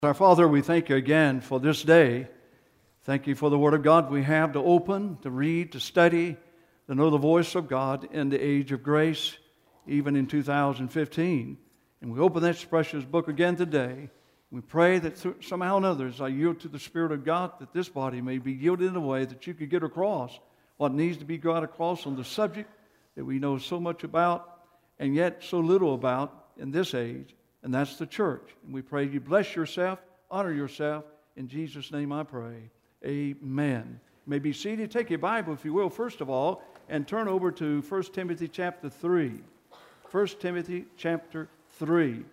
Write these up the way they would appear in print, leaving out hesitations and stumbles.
Our Father, we thank you again for this day. Thank you for the Word of God we have to open, to read, to study, to know the voice of God in the age of grace, even in 2015. And we open this precious book again today. We pray that somehow or another, as I yield to the Spirit of God, that this body may be yielded in a way that you could get across what needs to be got across on the subject that we know so much about and yet so little about in this age. And that's the church. And we pray you bless yourself, honor yourself. In Jesus' name I pray. Amen. You may be seated. Take your Bible, if you will, first of all, and turn over to 1 Timothy chapter 3. 1 Timothy chapter 3.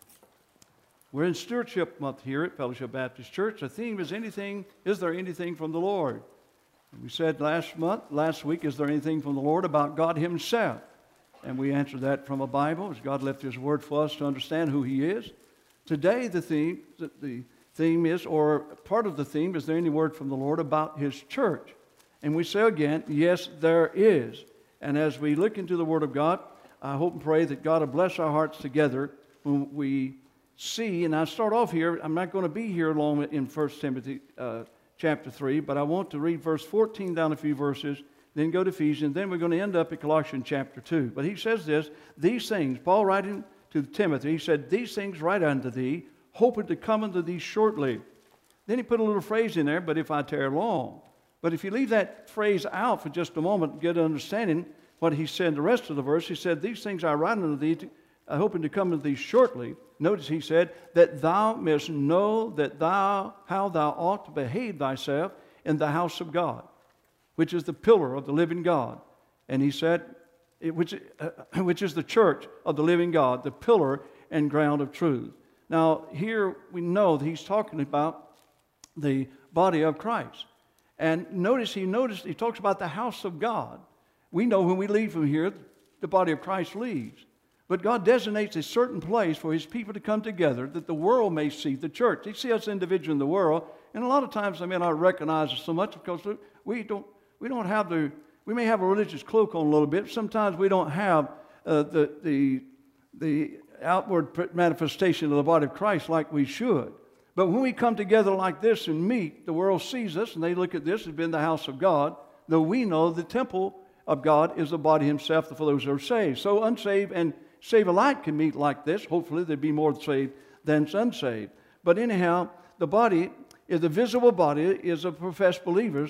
We're in Stewardship Month here at Fellowship Baptist Church. The theme is is there anything from the Lord? And we said last week, is there anything from the Lord about God Himself? And we answered that from a Bible, as God left His Word for us to understand who He is. Today the theme is, or part of the theme, is there any word from the Lord about His church? And we say again, yes, there is. And as we look into the Word of God, I hope and pray that God will bless our hearts together when we see, and I start off here, I'm not going to be here long in 1 Timothy chapter 3, but I want to read verse 14 down a few verses, then go to Ephesians, then we're going to end up at Colossians chapter 2. But he says this, these things, Paul writing to Timothy, he said, these things write unto thee, hoping to come unto thee shortly. Then he put a little phrase in there, but if I tarry long. But if you leave that phrase out for just a moment, get an understanding what he said in the rest of the verse. He said, these things I write unto thee, hoping to come unto thee shortly. Notice he said, that thou mayest know that how thou ought to behave thyself in the house of God, which is the pillar of the living God. And he said, which is the church of the living God, the pillar and ground of truth. Now, here we know that he's talking about the body of Christ. And notice he talks about the house of God. We know when we leave from here, the body of Christ leaves. But God designates a certain place for His people to come together that the world may see the church. They see us individually in the world, and a lot of times they may not recognize us so much because we may have a religious cloak on a little bit. Sometimes we don't have the outward manifestation of the body of Christ like we should. But when we come together like this and meet, the world sees us and they look at this as being the house of God, though we know the temple of God is the body Himself for those who are saved. So unsaved and saved alike can meet like this. Hopefully there'd be more saved than unsaved. But anyhow, the body is the visible body is of professed believers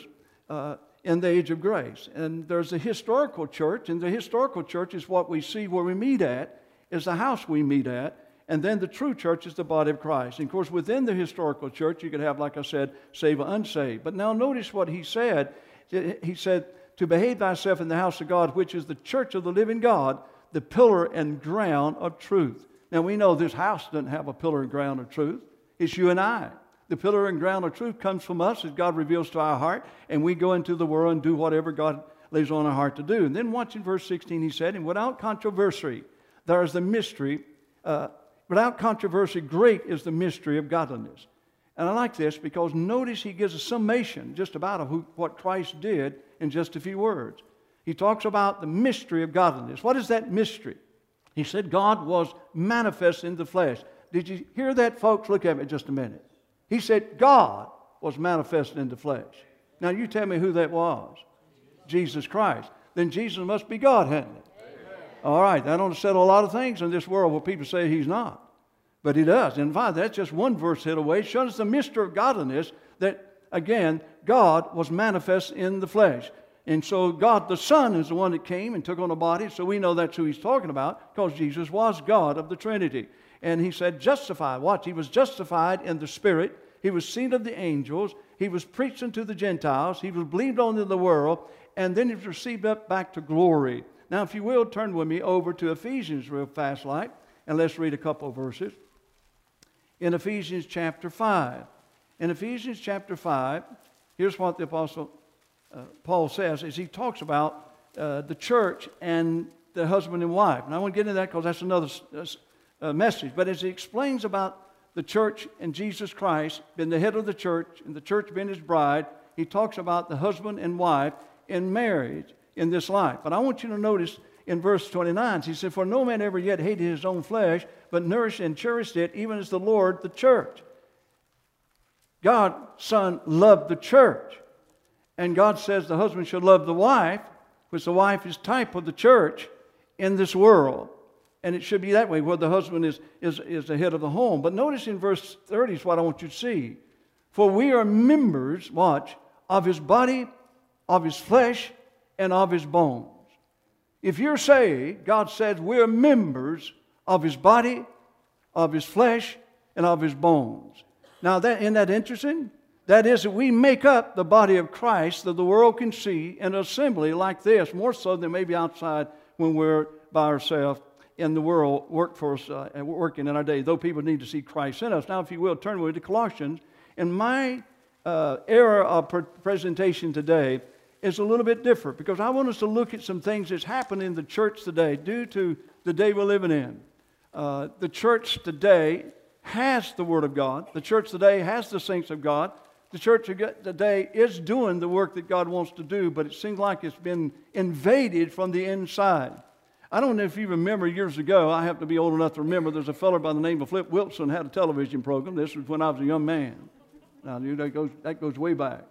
in the age of grace. And there's a historical church, and the historical church is what we see where we meet at, is the house we meet at, and then the true church is the body of Christ. And of course, within the historical church, you could have, like I said, saved or unsaved. But now notice what he said. He said, to behave thyself in the house of God, which is the church of the living God, the pillar and ground of truth. Now we know this house doesn't have a pillar and ground of truth. It's you and I. The pillar and ground of truth comes from us as God reveals to our heart, and we go into the world and do whatever God lays on our heart to do. And then watch in verse 16, he said, and without controversy, there is the mystery, without controversy, great is the mystery of godliness. And I like this because notice he gives a summation just about what Christ did in just a few words. He talks about the mystery of godliness. What is that mystery? He said God was manifest in the flesh. Did you hear that, folks? Look at me just a minute. He said God was manifest in the flesh. Now you tell me who that was. Jesus Christ. Then Jesus must be God, hadn't it? Amen. All right, that don't settle a lot of things in this world where people say He's not. But He does. And in fact, that's just one verse hit away. It shows the mystery of godliness that, again, God was manifest in the flesh. And so God the Son is the one that came and took on a body. So we know that's who He's talking about because Jesus was God of the Trinity. And He said justified. Watch, He was justified in the Spirit. He was seen of the angels. He was preached unto the Gentiles. He was believed on in the world. And then He was received up back to glory. Now, if you will, turn with me over to Ephesians real fast like. And let's read a couple of verses. In Ephesians chapter 5. In Ephesians chapter 5, here's what the Apostle Paul says, as he talks about the church and the husband and wife. And I want to get into that because that's another message. But as he explains about the church and Jesus Christ being the head of the church and the church being His bride, he talks about the husband and wife in marriage in this life. But I want you to notice in verse 29, he said, for no man ever yet hated his own flesh, but nourished and cherished it, even as the Lord the church. God, Son, loved the church. And God says the husband should love the wife, which the wife is type of the church in this world. And it should be that way, where the husband is the head of the home. But notice in verse 30 is what I want you to see. For we are members, watch, of his body, of his flesh, and of his bones. If you're saved, God says we're members of his body, of his flesh, and of his bones. Now, isn't that interesting? That is, that we make up the body of Christ that the world can see in an assembly like this, more so than maybe outside when we're by ourselves in the world, workforce, working in our day, though people need to see Christ in us. Now, if you will, turn with me to Colossians. And my era of presentation today is a little bit different, because I want us to look at some things that's happened in the church today due to the day we're living in. The church today has the Word of God. The church today has the saints of God. The church today is doing the work that God wants to do, but it seems like it's been invaded from the inside. I don't know if you remember years ago, I happen to be old enough to remember, there's a fellow by the name of Flip Wilson had a television program. This was when I was a young man. Now, that goes way back.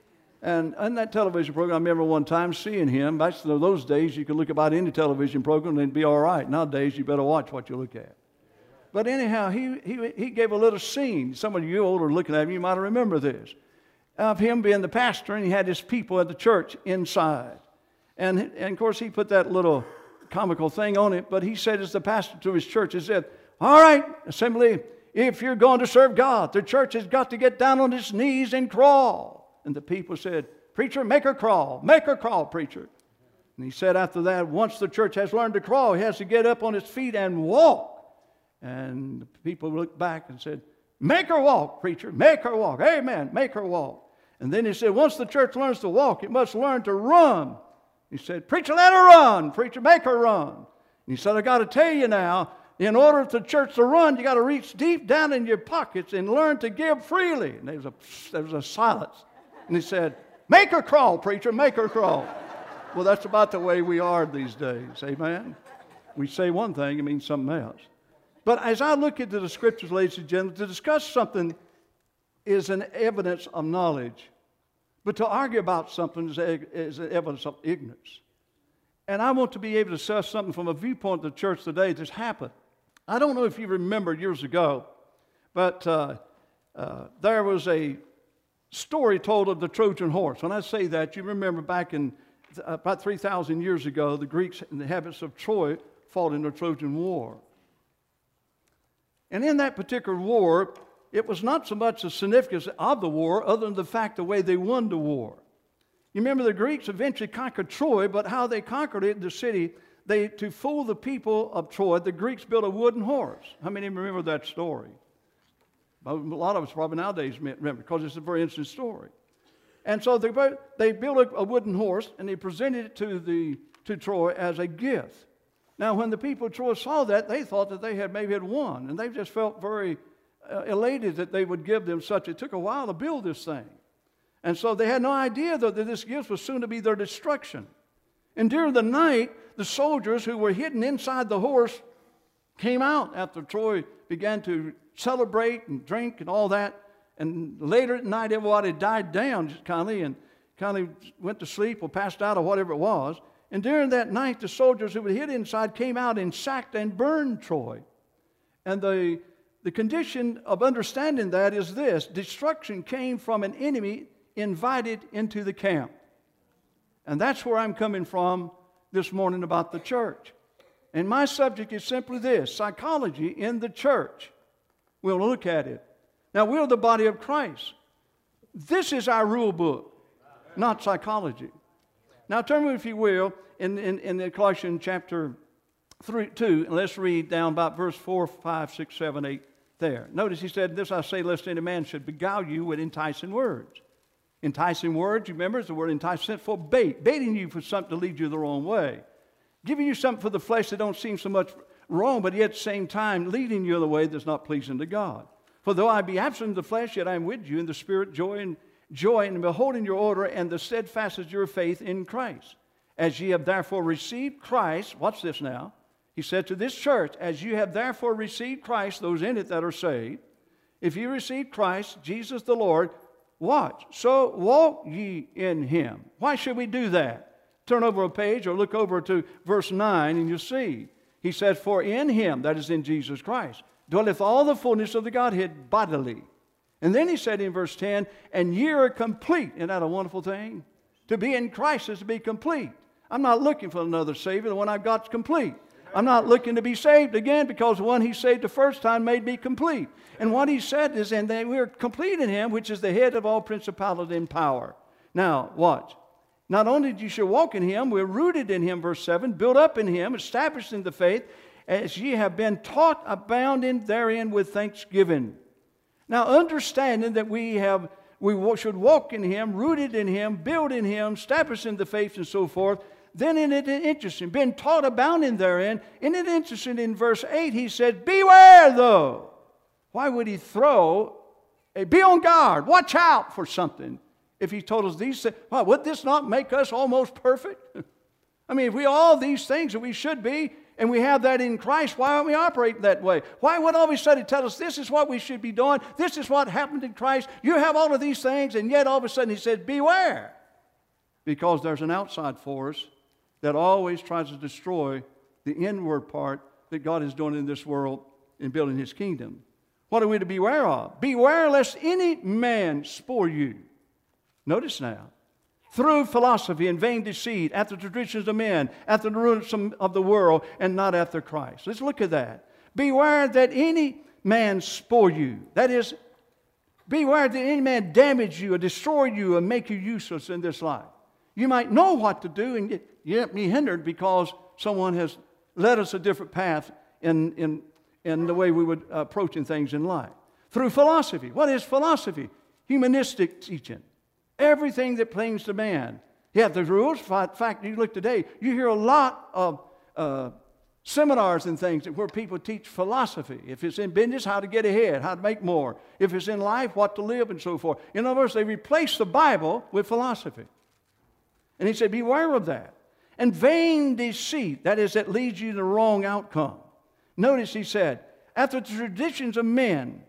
And in that television program, I remember one time seeing him. Back in those days, you could look about any television program and it'd be all right. Nowadays, you better watch what you look at. But anyhow, he gave a little scene. Some of you older looking at him, you might remember this, of him being the pastor, and he had his people at the church inside. And of course, he put that little comical thing on it, but he said as the pastor to his church, he said, all right, assembly, if you're going to serve God, the church has got to get down on its knees and crawl. And the people said, preacher, make her crawl, preacher. And he said after that, once the church has learned to crawl, he has to get up on its feet and walk. And the people looked back and said, make her walk, preacher, make her walk. Amen, make her walk. And then he said, once the church learns to walk, it must learn to run. He said, preacher, let her run. Preacher, make her run. And he said, I got to tell you now, in order for the church to run, you got to reach deep down in your pockets and learn to give freely. And there was a silence. And he said, make her crawl, preacher, make her crawl. Well, that's about the way we are these days. Amen? We say one thing, it means something else. But as I look into the Scriptures, ladies and gentlemen, to discuss something is an evidence of knowledge. But to argue about something is an evidence of ignorance. And I want to be able to discuss something from a viewpoint of the church today that's happened. I don't know if you remember years ago, but there was a story told of the Trojan horse. When I say that, you remember back in about 3,000 years ago, the Greeks and the inhabitants of Troy fought in the Trojan War. And in that particular war, it was not so much the significance of the war, other than the fact the way they won the war. You remember the Greeks eventually conquered Troy, but how they conquered it, the city, to fool the people of Troy, the Greeks built a wooden horse. How many remember that story? A lot of us probably nowadays remember, because it's a very interesting story. And so they built a wooden horse, and they presented it to Troy as a gift. Now, when the people of Troy saw that, they thought that they maybe had won, and they just felt very elated that they would give them such. It took a while to build this thing. And so they had no idea that this gift was soon to be their destruction. And during the night, the soldiers who were hidden inside the horse came out after Troy began to celebrate and drink and all that. And later at night, everybody died down just kind of went to sleep or passed out or whatever it was. And during that night, the soldiers who were hid inside came out and sacked and burned Troy. And the condition of understanding that is this: destruction came from an enemy invited into the camp. And that's where I'm coming from this morning about the church. And my subject is simply this: psychology in the church. We'll look at it. Now, we're the body of Christ. This is our rule book, not psychology. Now, turn with me, if you will, in the Colossians chapter 2, and let's read down about verse 4, 5, 6, 7, 8 there. Notice he said, this I say, lest any man should beguile you with enticing words. Enticing words, you remember, is the word entice, sent for bait, baiting you for something to lead you the wrong way. Giving you something for the flesh that don't seem so much wrong, but yet at the same time leading you in a way that's not pleasing to God. For though I be absent in the flesh, yet I am with you in the spirit, joy in beholding your order and the steadfastness of your faith in Christ. As ye have therefore received Christ, watch this now, he said to this church, as you have therefore received Christ, those in it that are saved, If you receive Christ, Jesus the Lord, watch. So walk ye in Him. Why should we do that? Turn over a page or look over to verse 9 and you'll see. He says, for in Him, that is in Jesus Christ, dwelleth all the fullness of the Godhead bodily. And then he said in verse 10, and ye are complete. Isn't that a wonderful thing? To be in Christ is to be complete. I'm not looking for another Savior. The one I've got is complete. I'm not looking to be saved again because the one He saved the first time made me complete. And what He said is, and we are complete in Him, which is the head of all principality and power. Now, watch. Not only you should walk in Him, we're rooted in Him, verse 7, built up in Him, established in the faith, as ye have been taught, abounding therein with thanksgiving. Now, understanding that we should walk in Him, rooted in Him, built in Him, established in the faith, and so forth. Then isn't it interesting? Been taught, abounding therein. Isn't it interesting? In verse 8, he said, beware though. Why would he be on guard, watch out for something? If he told us these things, well, would this not make us almost perfect? I mean, if we all these things that we should be, and we have that in Christ, why aren't we operating that way? Why would all of a sudden tell us this is what we should be doing? This is what happened in Christ. You have all of these things, and yet all of a sudden he said, beware. Because there's an outside force that always tries to destroy the inward part that God is doing in this world in building His kingdom. What are we to beware of? Beware lest any man spoil you. Notice now. Through philosophy and vain deceit, after the traditions of men, after the rulers of the world, and not after Christ. Let's look at that. Beware that any man spoil you. That is, beware that any man damage you or destroy you and make you useless in this life. You might know what to do and yet be hindered because someone has led us a different path in the way we would approaching things in life. Through philosophy. What is philosophy? Humanistic teaching. Everything that pertains to man. Yeah, the rules. In fact, you look today, you hear a lot of seminars and things where people teach philosophy. If it's in business, how to get ahead, how to make more. If it's in life, what to live and so forth. In other words, they replace the Bible with philosophy. And he said, beware of that. And vain deceit, that is, that leads you to the wrong outcome. Notice he said, after the traditions of men,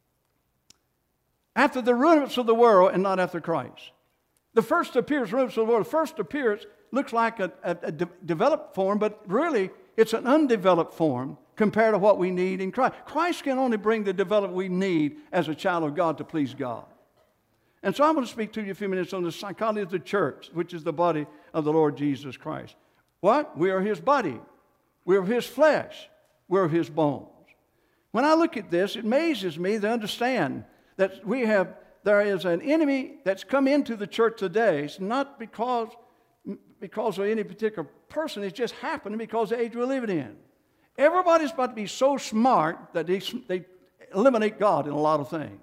after the rudiments of the world, and not after Christ. The first appearance, rudiments of the world, the first appearance looks like a developed form, but really it's an undeveloped form compared to what we need in Christ. Christ can only bring the development we need as a child of God to please God. And so I'm going to speak to you a few minutes on the psychology of the church, which is the body of the Lord Jesus Christ. What? We are His body. We are His flesh. We are His bones. When I look at this, it amazes me to understand that there is an enemy that's come into the church today. It's not because of any particular person. It's just happening because of the age we're living in. Everybody's about to be so smart that they eliminate God in a lot of things.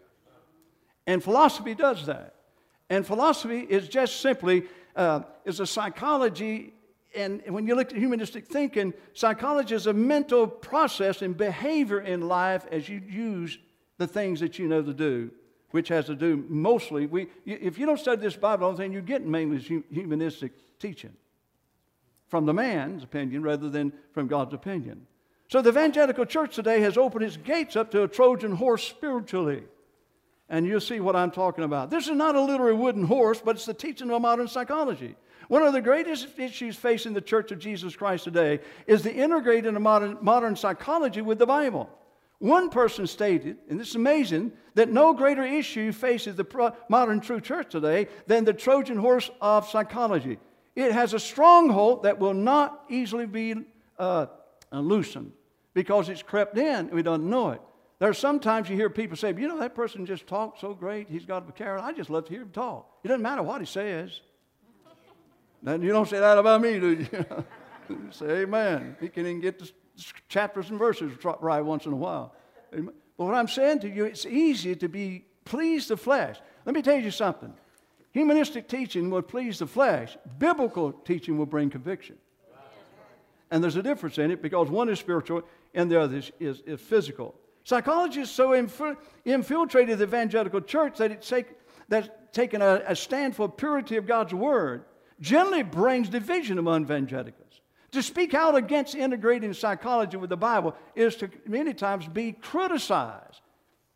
And philosophy does that. And philosophy is just simply is a psychology. And when you look at humanistic thinking, psychology is a mental process and behavior in life as you use the things that you know to do, which has to do mostly, if you don't study this Bible, the only thing you get mainly is humanistic teaching from the man's opinion rather than from God's opinion. So the evangelical church today has opened its gates up to a Trojan horse spiritually. And you'll see what I'm talking about. This is not a literary wooden horse, but it's the teaching of modern psychology. One of the greatest issues facing the Church of Jesus Christ today is the integrating of modern psychology with the Bible. One person stated, and this is amazing, that no greater issue faces the modern true church today than the Trojan horse of psychology. It has a stronghold that will not easily be loosened because it's crept in and we don't know it. There's sometimes you hear people say, you know, that person just talks so great. He's got a vocabulary. I just love to hear him talk. It doesn't matter what he says. Now, you don't say that about me, do you? You say, amen. He can even get the chapters and verses right once in a while. But what I'm saying to you, it's easy to be please the flesh. Let me tell you something. Humanistic teaching will please the flesh. Biblical teaching will bring conviction. And there's a difference in it because one is spiritual and the other is physical. Psychology is so infiltrated the evangelical church that it's taken a stand for purity of God's word generally brings division among evangelicals. To speak out against integrating psychology with the Bible is to many times be criticized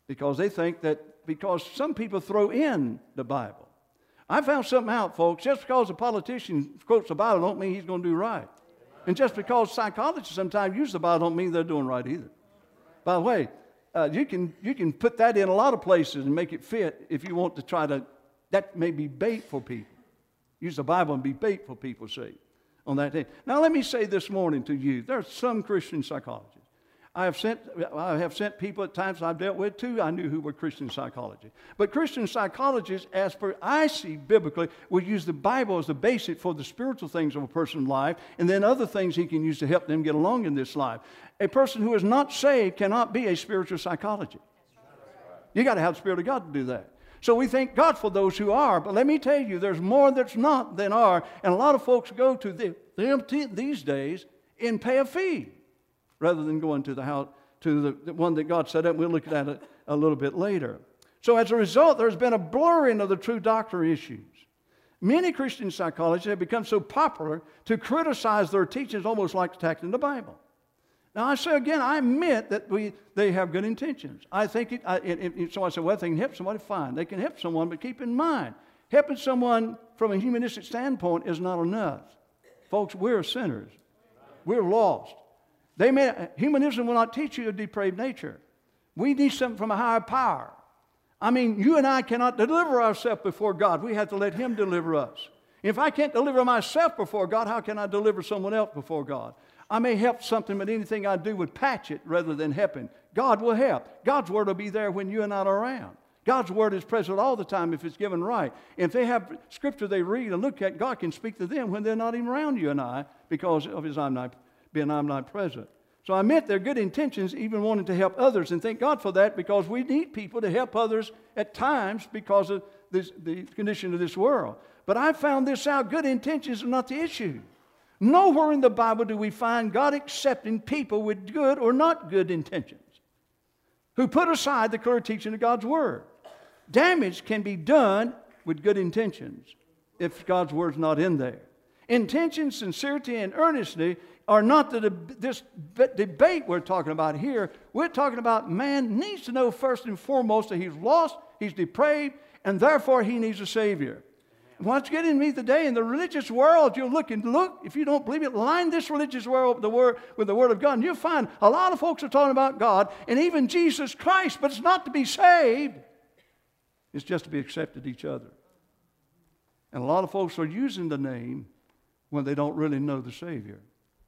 because they think that because some people throw in the Bible. I found something out, folks. Just because a politician quotes the Bible don't mean he's going to do right. And just because psychologists sometimes use the Bible don't mean they're doing right either. By the way, you can put that in a lot of places and make it fit if you want to try to, that may be bait for people. Use the Bible and be bait for people's sake on that day. Now let me say this morning to you, there are some Christian psychologists. I have sent people at times I've dealt with too, I knew who were Christian psychologists. But Christian psychologists, as per I see biblically, will use the Bible as the basis for the spiritual things of a person's life, and then other things he can use to help them get along in this life. A person who is not saved cannot be a spiritual psychologist. You got to have the Spirit of God to do that. So we thank God for those who are, but let me tell you, there's more that's not than are, and a lot of folks go to them these days and pay a fee, rather than going to the house, to the one that God set up. We'll look at it a little bit later. So as a result, there's been a blurring of the true doctrine issues. Many Christian psychologists have become so popular to criticize their teachings almost like attacking the Bible. Now, I say again, I admit that they have good intentions. I think so I say, well, if they can help somebody, fine. They can help someone, but keep in mind, helping someone from a humanistic standpoint is not enough. Folks, we're sinners. We're lost. Humanism will not teach you a depraved nature. We need something from a higher power. I mean, you and I cannot deliver ourselves before God. We have to let Him deliver us. If I can't deliver myself before God, how can I deliver someone else before God? I may help something, but anything I do would patch it rather than helping. God will help. God's Word will be there when you and I are around. God's Word is present all the time if it's given right. And if they have Scripture they read and look at, God can speak to them when they're not even around you and I because of His being omnipresent. So I admit there are good intentions, even wanting to help others, and thank God for that because we need people to help others at times because of the condition of this world. But I found this out, good intentions are not the issue. Nowhere in the Bible do we find God accepting people with good or not good intentions who put aside the clear teaching of God's Word. Damage can be done with good intentions if God's Word's not in there. Intention, sincerity, and earnestness are not this debate we're talking about here. We're talking about man needs to know first and foremost that he's lost, he's depraved, and therefore he needs a Savior. What's getting me today in the religious world, you look, if you don't believe it, line this religious world with the Word of God, and you'll find a lot of folks are talking about God and even Jesus Christ, but it's not to be saved. It's just to be accepted each other. And a lot of folks are using the name when they don't really know the Savior.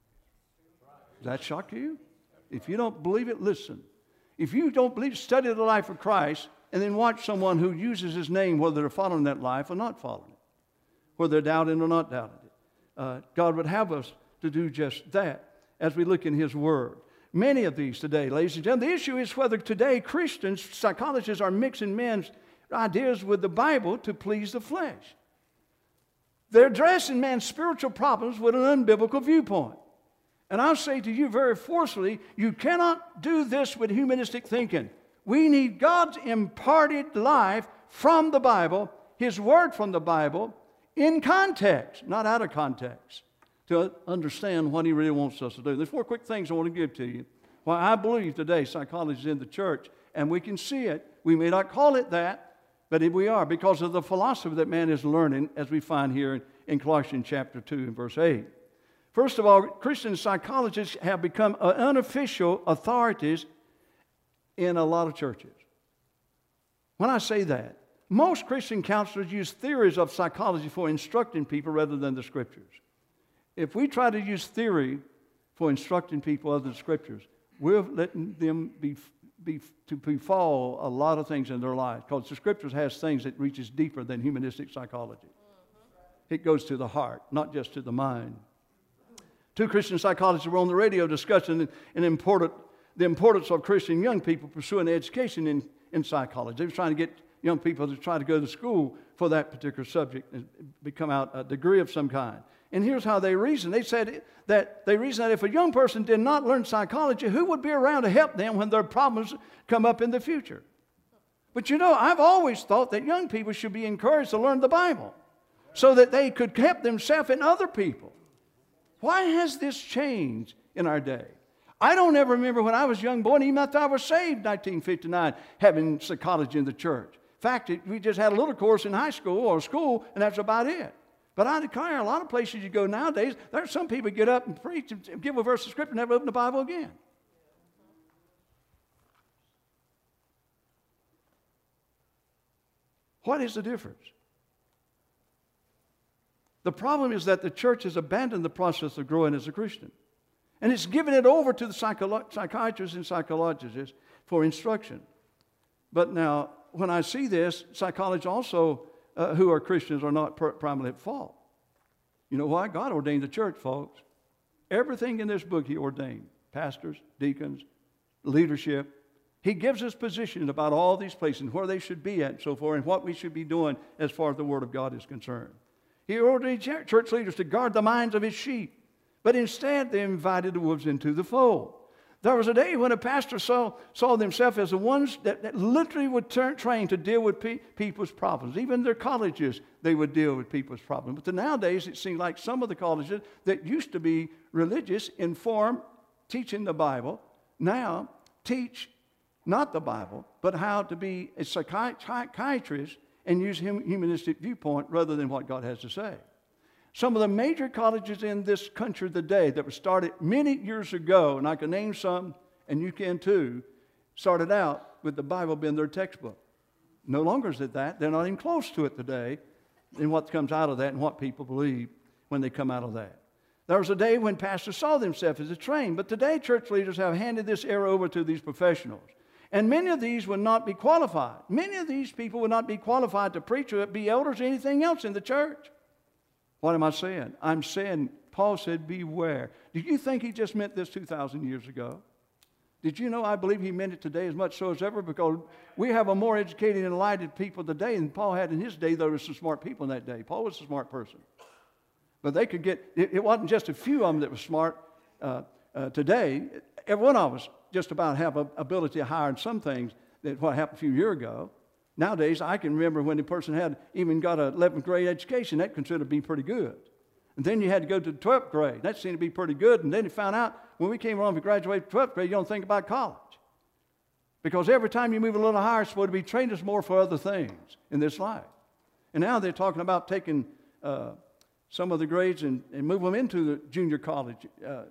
Does that shock you? If you don't believe it, listen. If you don't believe, study the life of Christ and then watch someone who uses His name, whether they're following that life or not following it, whether they're doubting or not doubting it. God would have us to do just that as we look in His Word. Many of these today, ladies and gentlemen, the issue is whether today Christians, psychologists are mixing men's ideas with the Bible to please the flesh. They're addressing man's spiritual problems with an unbiblical viewpoint. And I'll say to you very forcefully, you cannot do this with humanistic thinking. We need God's imparted life from the Bible, His Word from the Bible, in context, not out of context, to understand what He really wants us to do. There's 4 quick things I want to give to you. Why I believe today psychology is in the church, and we can see it. We may not call it that, but we are, because of the philosophy that man is learning, as we find here in Colossians chapter 2 and verse 8. First of all, Christian psychologists have become unofficial authorities in a lot of churches. When I say that, most Christian counselors use theories of psychology for instructing people rather than the Scriptures. If we try to use theory for instructing people other than the Scriptures, we're letting them befall a lot of things in their lives, because the Scriptures has things that reaches deeper than humanistic psychology. It goes to the heart, not just to the mind. 2 Christian psychologists were on the radio discussing the importance of Christian young people pursuing education in psychology. They were trying to get young people to try to go to school for that particular subject and become out a degree of some kind. And here's how they reasoned. They said that if a young person did not learn psychology, who would be around to help them when their problems come up in the future? But you know, I've always thought that young people should be encouraged to learn the Bible so that they could help themselves and other people. Why has this changed in our day? I don't ever remember when I was a young boy, and even after I was saved in 1959, having psychology in the church. In fact, we just had a little course in high school or school, and that's about it. But I declare, a lot of places you go nowadays, there's some people get up and preach and give a verse of Scripture and never open the Bible again. What is the difference? The problem is that the church has abandoned the process of growing as a Christian. And it's given it over to the psychiatrists and psychologists for instruction. But now, when I see this, psychologists also, who are Christians, are not primarily at fault. You know why? God ordained the church, folks. Everything in this book He ordained. Pastors, deacons, leadership. He gives us positions about all these places, where they should be at and so forth, and what we should be doing as far as the Word of God is concerned. He ordained church leaders to guard the minds of His sheep. But instead, they invited the wolves into the fold. There was a day when a pastor saw themselves as the ones that literally would train to deal with people's problems. Even their colleges, they would deal with people's problems. But nowadays, it seems like some of the colleges that used to be religious, informed, teaching the Bible, now teach not the Bible, but how to be a psychiatrist and use humanistic viewpoint rather than what God has to say. Some of the major colleges in this country today that were started many years ago, and I can name some, and you can too, started out with the Bible being their textbook. No longer is it that. They're not even close to it today in what comes out of that and what people believe when they come out of that. There was a day when pastors saw themselves as a train, but today church leaders have handed this era over to these professionals. And many of these would not be qualified. Many of these people would not be qualified to preach or be elders or anything else in the church. What am I saying? I'm saying, Paul said, beware. Did you think he just meant this 2,000 years ago? Did you know I believe he meant it today as much so as ever? Because we have a more educated and enlightened people today than Paul had in his day. There were some smart people in that day. Paul was a smart person. But they could get, it wasn't just a few of them that were smart today. Every one of us just about have an ability to hire in some things that what happened a few years ago. Nowadays, I can remember when the person had even got an 11th grade education, that considered to be pretty good. And then you had to go to the 12th grade. That seemed to be pretty good. And then you found out when we came along, we graduated from 12th grade, you don't think about college. Because every time you move a little higher, it's supposed to be trained us more for other things in this life. And now they're talking about taking some of the grades and move them into the junior college,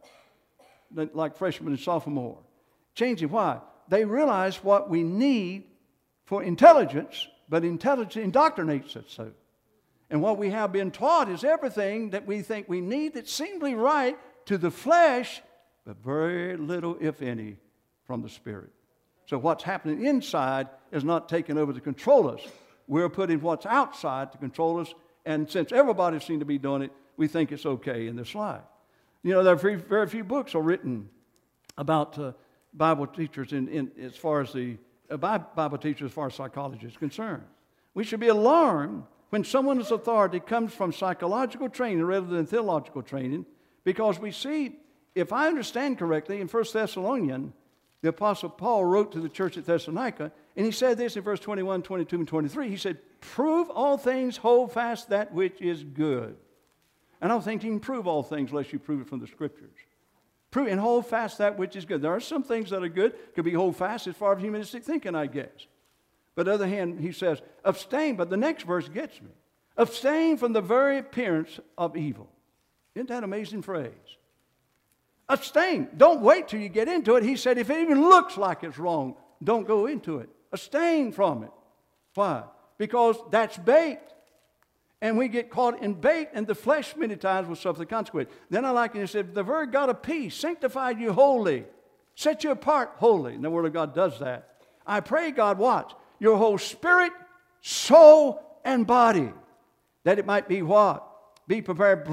like freshman and sophomore. Changing why? They realize what we need for intelligence, but intelligence indoctrinates us so. And what we have been taught is everything that we think we need that's seemingly right to the flesh, but very little, if any, from the Spirit. So what's happening inside is not taking over to control us. We're putting what's outside to control us, and since everybody seems to be doing it, we think it's okay in this life. You know, there are very few books are written about Bible teachers as far as the Bible teachers as far as psychology is concerned. We should be alarmed when someone's authority comes from psychological training rather than theological training, because we see, if I understand correctly, in 1 Thessalonians, the Apostle Paul wrote to the church at Thessalonica, and he said this in verse 21, 22, and 23. He said, prove all things, hold fast that which is good. I don't think you can prove all things unless you prove it from the Scriptures. Prove and hold fast that which is good. There are some things that are good, could be hold fast as far as humanistic thinking, I guess. But on the other hand, he says, abstain, but the next verse gets me. Abstain from the very appearance of evil. Isn't that an amazing phrase? Abstain. Don't wait till you get into it. He said, if it even looks like it's wrong, don't go into it. Abstain from it. Why? Because that's bait. And we get caught in bait, and the flesh many times will suffer the consequence. Then I like it, he said, the very God of peace sanctified you wholly, set you apart wholly. And the Word of God does that. I pray, God, watch, your whole spirit, soul, and body, that it might be what? Be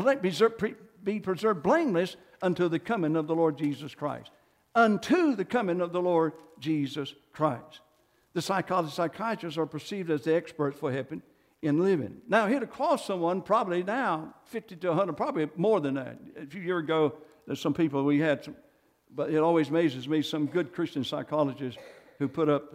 preserved blameless until the coming of the Lord Jesus Christ. Unto the coming of the Lord Jesus Christ. The psychiatrists are perceived as the experts for helping in living. Now, here to cost someone probably now 50 to 100, probably more than that. A few years ago, there's some people we had, but it always amazes me, some good Christian psychologists who put up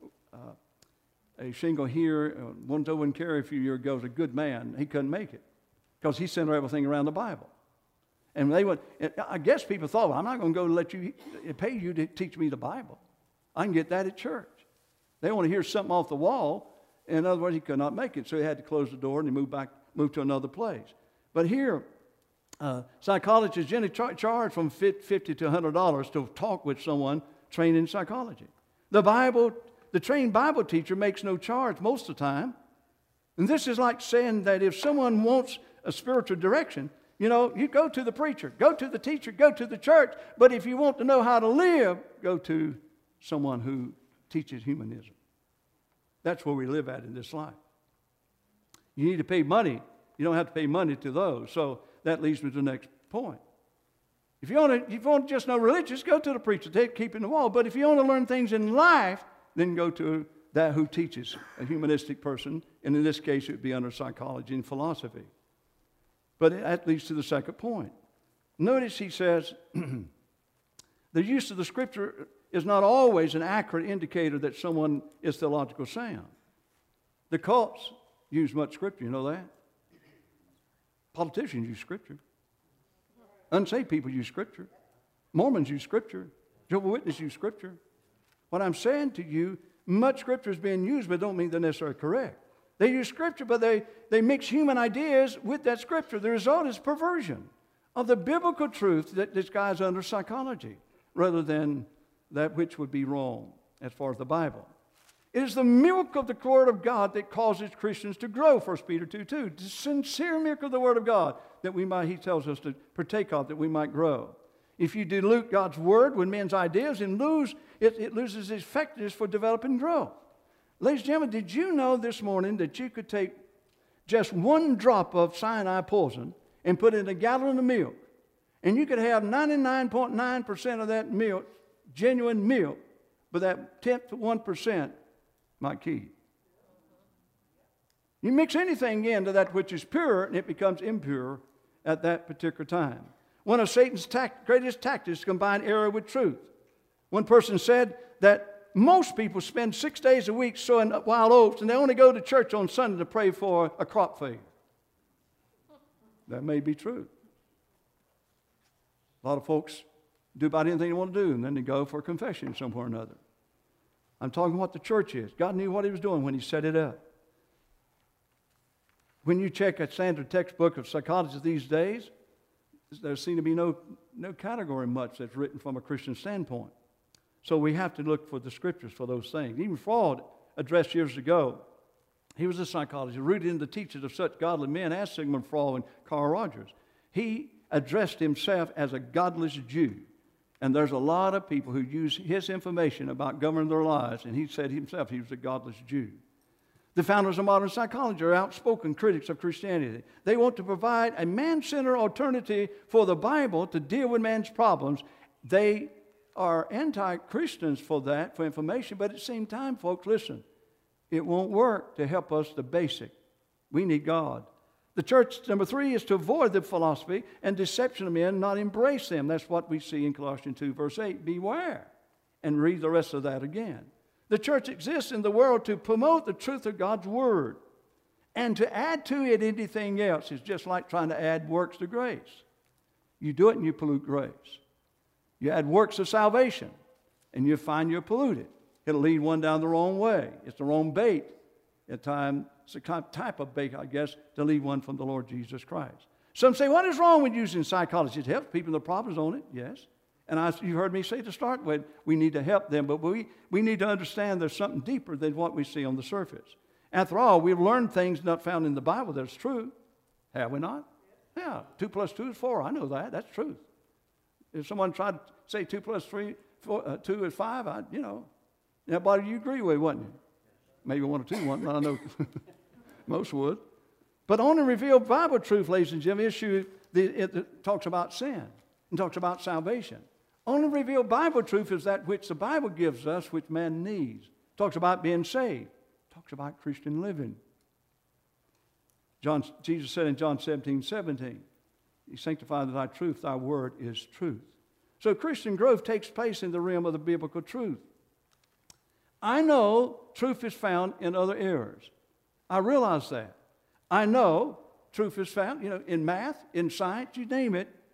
a shingle here. One over in Cary a few years ago was a good man. He couldn't make it because he centered everything around the Bible. And they would, I guess people thought, well, I'm not going to go let you pay you to teach me the Bible. I can get that at church. They want to hear something off the wall. In other words, he could not make it, so he had to close the door and he moved to another place. But here, psychologists generally charge from $50 to $100 to talk with someone trained in psychology. The trained Bible teacher makes no charge most of the time. And this is like saying that if someone wants a spiritual direction, you go to the preacher, go to the teacher, go to the church. But if you want to know how to live, go to someone who teaches humanism. That's where we live at in this life. You need to pay money. You don't have to pay money to those. So that leads me to the next point. If you want to just know religious, go to the preacher, keeping the wall. But if you want to learn things in life, then go to that who teaches, a humanistic person. And in this case, it would be under psychology and philosophy. But that leads to the second point. Notice he says, the use of the Scripture is not always an accurate indicator that someone is theologically sound. The cults use much Scripture, you know that? Politicians use Scripture. Unsaved people use Scripture. Mormons use Scripture. Jehovah's Witnesses use Scripture. What I'm saying to you, much Scripture is being used, but don't mean they're necessarily correct. They use Scripture, but they mix human ideas with that Scripture. The result is perversion of the biblical truth that disguised under psychology, rather than that which would be wrong as far as the Bible. It is the milk of the Word of God that causes Christians to grow, 1 Peter 2:2. The sincere milk of the Word of God that he tells us to partake of, that we might grow. If you dilute God's Word with men's ideas, it loses its effectiveness for developing growth. Ladies and gentlemen, did you know this morning that you could take just one drop of cyanide poison and put it in a gallon of milk, and you could have 99.9% of that milk, genuine milk, but that 10th to 1% might kill you. You mix anything into that which is pure, and it becomes impure at that particular time. One of Satan's greatest tactics is to combine error with truth. One person said that most people spend 6 days a week sowing wild oats, and they only go to church on Sunday to pray for a crop failure. That may be true. A lot of folks do about anything they want to do, and then they go for a confession somewhere or another. I'm talking what the church is. God knew what he was doing when he set it up. When you check a standard textbook of psychology these days, there seems to be no category much that's written from a Christian standpoint. So we have to look for the Scriptures for those things. Even Freud addressed years ago, he was a psychologist, rooted in the teachings of such godly men as Sigmund Freud and Carl Rogers. He addressed himself as a godless Jew. And there's a lot of people who use his information about governing their lives, and he said himself he was a godless Jew. The founders of modern psychology are outspoken critics of Christianity. They want to provide a man-centered alternative for the Bible to deal with man's problems. They are anti-Christians for that, for information, but at the same time, folks, listen, it won't work to help us the basic. We need God. The church, number 3, is to avoid the philosophy and deception of men, not embrace them. That's what we see in Colossians 2, verse 8. Beware. And read the rest of that again. The church exists in the world to promote the truth of God's Word. And to add to it anything else is just like trying to add works to grace. You do it and you pollute grace. You add works of salvation and you find you're polluted. It'll lead one down the wrong way. It's the wrong bait. At times, it's a type of bait, I guess, to lead one from the Lord Jesus Christ. Some say, what is wrong with using psychology? It helps people with problems on it, yes. And you heard me say to start with, we need to help them, but we need to understand there's something deeper than what we see on the surface. After all, we've learned things not found in the Bible that's true. Have we not? Yeah, 2 plus 2 is 4. I know that. That's truth. If someone tried to say 2 plus 3, 2 is 5, everybody you agree with, wouldn't you? Maybe 1 or 2 wouldn't, I know most would. But on the revealed Bible truth, ladies and gentlemen, it talks about sin and talks about salvation. Only revealed Bible truth is that which the Bible gives us, which man needs. It talks about being saved. It talks about Christian living. Jesus said in John 17:17, He sanctified thy truth, thy word is truth. So Christian growth takes place in the realm of the biblical truth. I know truth is found in other areas. I realize that. I know truth is found, in math, in science, you name it.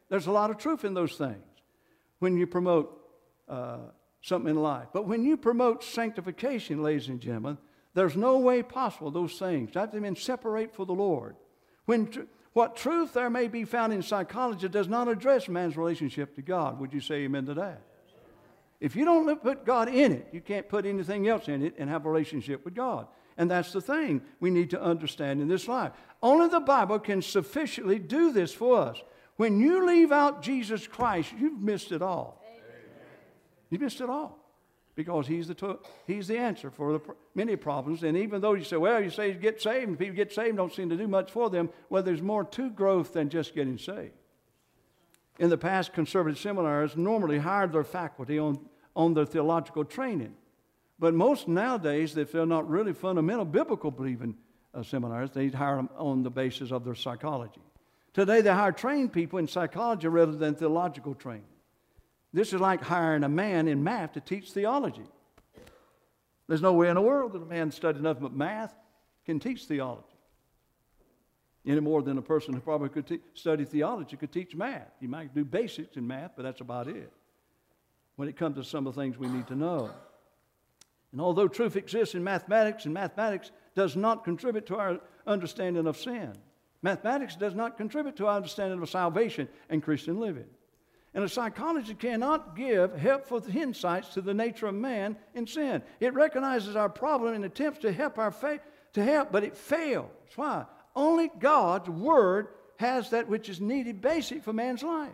There's a lot of truth in those things when you promote something in life. But when you promote sanctification, ladies and gentlemen, there's no way possible those things have to be separate for the Lord. What truth there may be found in psychology does not address man's relationship to God. Would you say amen to that? If you don't put God in it, you can't put anything else in it and have a relationship with God. And that's the thing we need to understand in this life. Only the Bible can sufficiently do this for us. When you leave out Jesus Christ, you've missed it all. You missed it all. Because He's the answer for many problems. And even though you say get saved, and people get saved don't seem to do much for them, well, there's more to growth than just getting saved. In the past, conservative seminaries normally hired their faculty on their theological training. But most nowadays, if they're not really fundamental biblical believing seminaries, they hire them on the basis of their psychology. Today, they hire trained people in psychology rather than theological training. This is like hiring a man in math to teach theology. There's no way in the world that a man studied nothing but math can teach theology. Any more than a person who probably could study theology could teach math. You might do basics in math, but that's about it when it comes to some of the things we need to know. And although truth exists in mathematics, and mathematics does not contribute to our understanding of sin. Mathematics does not contribute to our understanding of salvation and Christian living. And a psychology cannot give helpful insights to the nature of man in sin. It recognizes our problem and attempts to help but it fails. Why? Only God's Word has that which is needed basic for man's life.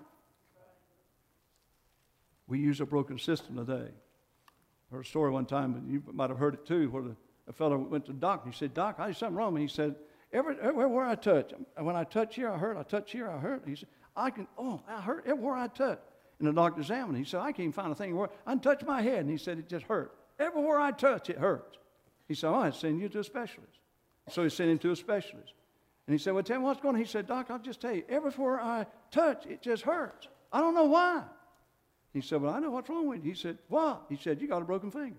We use a broken system today. I heard a story one time, and you might have heard it too, where a fellow went to the doctor. He said, "Doc, I had something wrong." And he said, everywhere I touch, when I touch here, I hurt. I touch here, I hurt. He said, I hurt everywhere I touch. And the doctor examined. He said, I can't find a thing where I can touch my head. And he said, it just hurt. Everywhere I touch, it hurts. He said, I send you to a specialist. So he sent him to a specialist. And he said, well, tell me what's going on. He said, Doc, I'll just tell you, everywhere I touch, it just hurts. I don't know why. He said, well, I know what's wrong with you. He said, what? He said, you got a broken finger.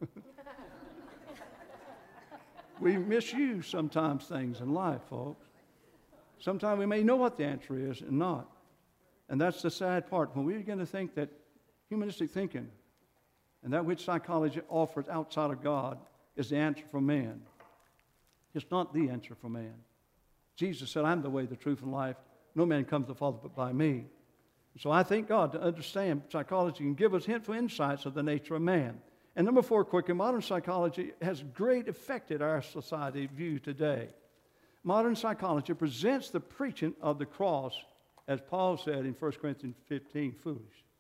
We misuse sometimes things in life, folks. Sometimes we may know what the answer is and not. And that's the sad part. When we begin to think that humanistic thinking and that which psychology offers outside of God is the answer for man, it's not the answer for man. Jesus said, I'm the way, the truth, and life. No man comes to the Father but by me. So I thank God to understand psychology and give us helpful insights of the nature of man. And number 4, quickly, modern psychology has great effect in our society view today. Modern psychology presents the preaching of the cross, as Paul said in 1 Corinthians 15, foolish.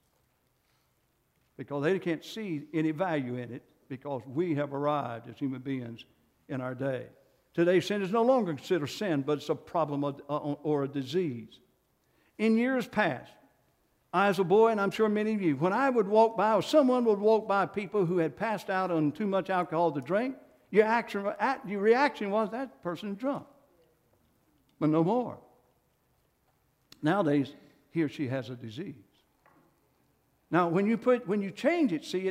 Because they can't see any value in it because we have arrived as human beings in our day. Today, sin is no longer considered sin, but it's a problem or a disease. In years past, I, as a boy, and I'm sure many of you, when I would walk by or someone would walk by people who had passed out on too much alcohol to drink, your reaction was that person is drunk. But no more. Nowadays, he or she has a disease. Now, when you change it, see,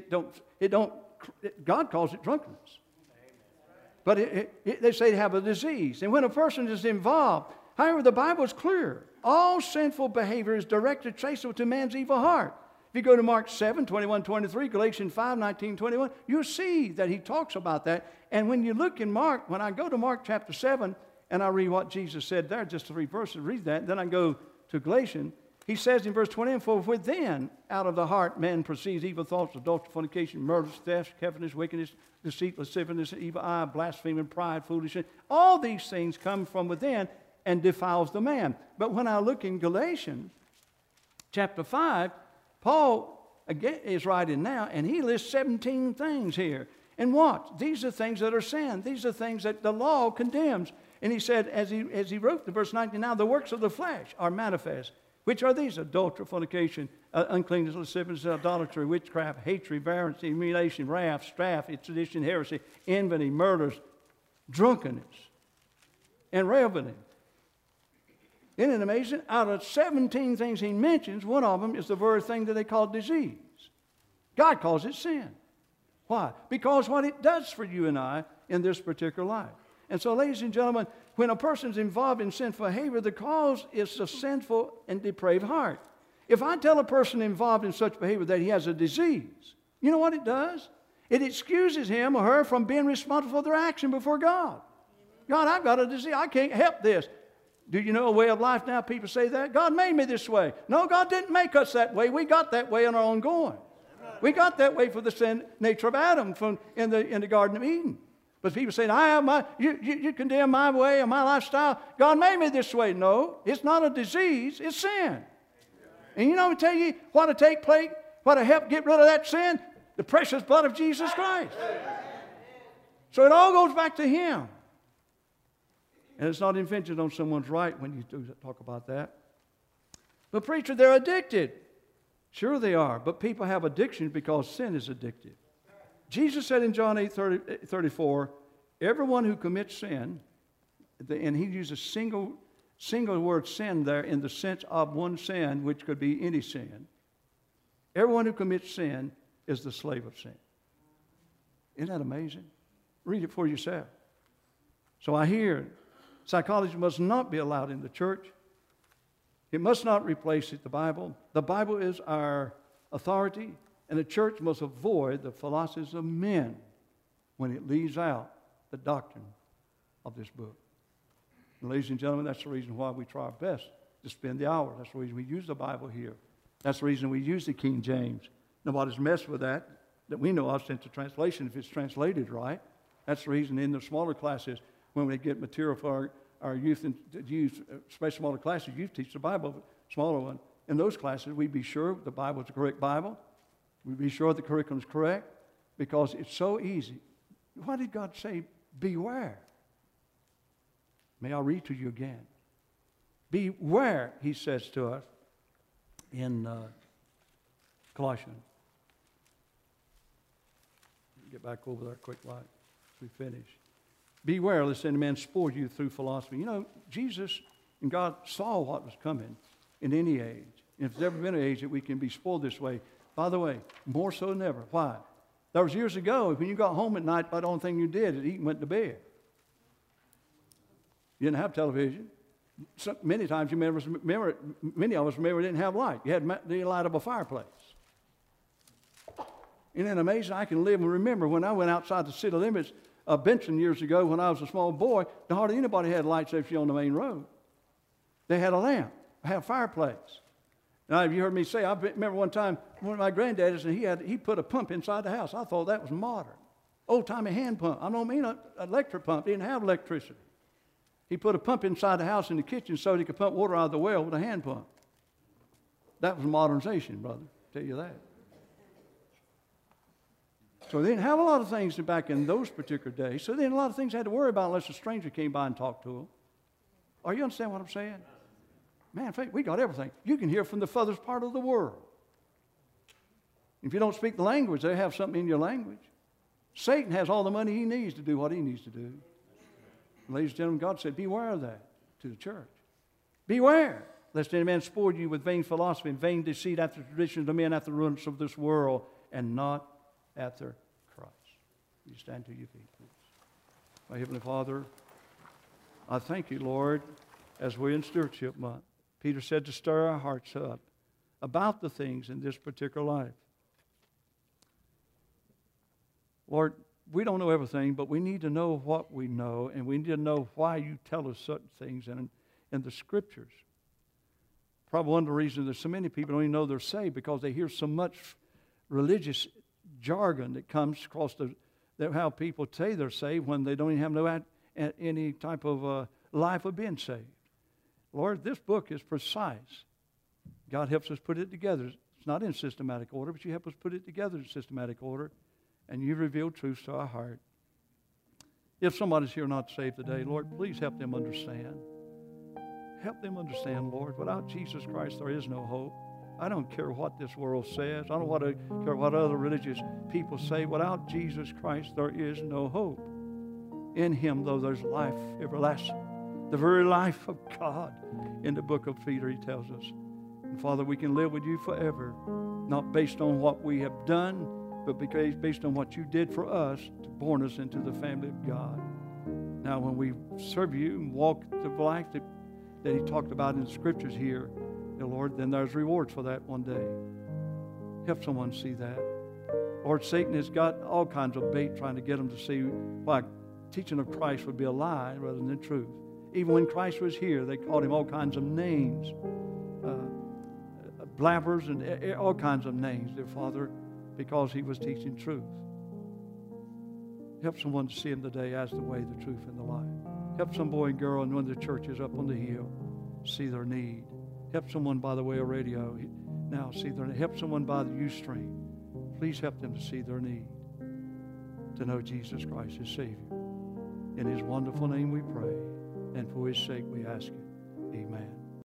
God calls it drunkenness. But they say they have a disease. And when a person is involved, however, the Bible is clear. All sinful behavior is directed, traceable to man's evil heart. If you go to Mark 7, 21, 23, Galatians 5, 19, 21, you'll see that he talks about that. And when you look in Mark, when I go to Mark chapter 7, and I read what Jesus said there, just 3 verses, read that, then I go to Galatians, he says in verse 20, for within, out of the heart, man proceeds evil thoughts, adultery, fornication, murder, theft, covetousness, wickedness, deceit, lasciviousness, evil eye, blasphemy, pride, foolishness. All these things come from within and defiles the man. But when I look in Galatians chapter 5, Paul again is writing now, and he lists 17 things here. And what? These are things that are sin. These are things that the law condemns. And he said, as he wrote in verse 19, now the works of the flesh are manifest, which are these: adultery, fornication, uncleanness, lasciviousness, idolatry, witchcraft, hatred, variance, emulation, wrath, strife, sedition, heresy, envy, murders, drunkenness, and revelry. Isn't it amazing? Out of 17 things he mentions, one of them is the very thing that they call disease. God calls it sin. Why? Because what it does for you and I in this particular life. And so, ladies and gentlemen, when a person is involved in sinful behavior, the cause is a sinful and depraved heart. If I tell a person involved in such behavior that he has a disease, you know what it does? It excuses him or her from being responsible for their action before God. God, I've got a disease. I can't help this. Do you know a way of life now? People say that. God made me this way. No, God didn't make us that way. We got that way on our own going. We got that way for the sin nature of Adam in the Garden of Eden. But people say, you condemn my way or my lifestyle. God made me this way. No, it's not a disease. It's sin. And you know, I tell you what to take place, what to help get rid of that sin? The precious blood of Jesus Christ. So it all goes back to Him. And it's not infringing on someone's right when you do talk about that. But preacher, they're addicted. Sure they are. But people have addictions because sin is addictive. Jesus said in John 8:34, everyone who commits sin, and He uses single word sin there in the sense of one sin, which could be any sin. Everyone who commits sin is the slave of sin. Isn't that amazing? Read it for yourself. So I hear psychology must not be allowed in the church. It must not replace the Bible. The Bible is our authority, and the church must avoid the philosophies of men when it leaves out the doctrine of this book. And ladies and gentlemen, that's the reason why we try our best to spend the hour. That's the reason we use the Bible here. That's the reason we use the King James. Nobody's messed with that we know of since the translation, if it's translated right. That's the reason in the smaller classes, when we get material for our youth, and youth, especially smaller classes, youth teach the Bible, smaller one. In those classes, we'd be sure the Bible is the correct Bible. We'd be sure the curriculum is correct because it's so easy. Why did God say, beware? May I read to you again? Beware, He says to us in Colossians. Get back over there quick like we finish. Beware lest any man spoil you through philosophy. You know, Jesus and God saw what was coming in any age. And if there's ever been an age that we can be spoiled this way, by the way, more so than ever. Why? There was years ago, when you got home at night, the only thing you did is eat and went to bed. You didn't have television. Many times you remember, many of us remember didn't have light. You had the light of a fireplace. Isn't it amazing? I can live and remember when I went outside the city limits of Benson years ago when I was a small boy, hardly anybody had lights actually on the main road. They had a lamp, had a fireplace. Now, have you heard me say, I remember one time, one of my granddaddies, and he put a pump inside the house. I thought that was modern. Old-timey hand pump. I don't mean an electric pump. He didn't have electricity. He put a pump inside the house in the kitchen so he could pump water out of the well with a hand pump. That was modernization, brother. I'll tell you that. So they didn't have a lot of things back in those particular days. So then a lot of things they had to worry about unless a stranger came by and talked to them. Are you understand what I'm saying? Man, we got everything. You can hear from the furthest part of the world. If you don't speak the language, they have something in your language. Satan has all the money he needs to do what he needs to do. Ladies and gentlemen, God said, beware of that to the church. Beware, lest any man spoil you with vain philosophy and vain deceit after the traditions of men, after the ruins of this world, and not after Christ. Will you stand to your feet, please? My Heavenly Father, I thank you, Lord, as we're in Stewardship Month. Peter said to stir our hearts up about the things in this particular life. Lord, we don't know everything, but we need to know what we know, and we need to know why you tell us certain things in the Scriptures. Probably one of the reasons there's so many people don't even know they're saved because they hear so much religious jargon that comes across how people say they're saved when they don't even have any type of life of being saved. Lord, this book is precise. God helps us put it together. It's not in systematic order, but you help us put it together in systematic order, and you reveal truths to our heart. If somebody's here not saved today, Lord, please help them understand. Help them understand, Lord, without Jesus Christ there is no hope. I don't care what this world says. I don't care what other religious people say. Without Jesus Christ, there is no hope. In Him, though, there's life everlasting. The very life of God. In the book of Peter, he tells us. And Father, we can live with you forever, not based on what we have done, but based on what you did for us to born us into the family of God. Now, when we serve you and walk the life that he talked about in the Scriptures here, Dear Lord, then there's rewards for that one day. Help someone see that. Lord, Satan has got all kinds of bait trying to get them to see why teaching of Christ would be a lie rather than the truth. Even when Christ was here, they called him all kinds of names, blabbers and all kinds of names, dear Father, because he was teaching truth. Help someone to see him today as the way, the truth, and the life. Help some boy and girl in one of the churches up on the hill see their need. Help someone by the way of radio now see their need. Help someone by the Ustream. Please help them to see their need, to know Jesus Christ as Savior. In his wonderful name we pray, and for his sake we ask it. Amen.